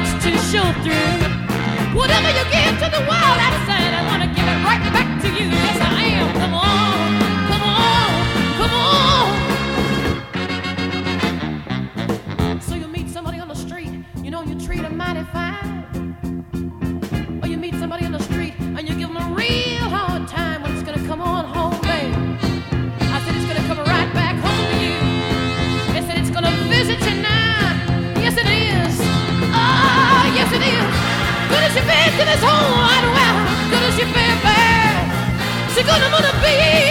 much to show through. Whatever you give to the world, I said I want to give it right back to you. Yes, I am. Come on, come on, come on. So you meet somebody on the street, you know you treat them mighty fine. Or you meet somebody on the street and you give them a real hard time. When it's gonna come on home, babe. I said it's gonna come right back home to you. They said it's gonna visit you now. Yes, it is. Oh, yes, it is. Good as she been to this whole wide world. Good as she been, babe. She's gonna be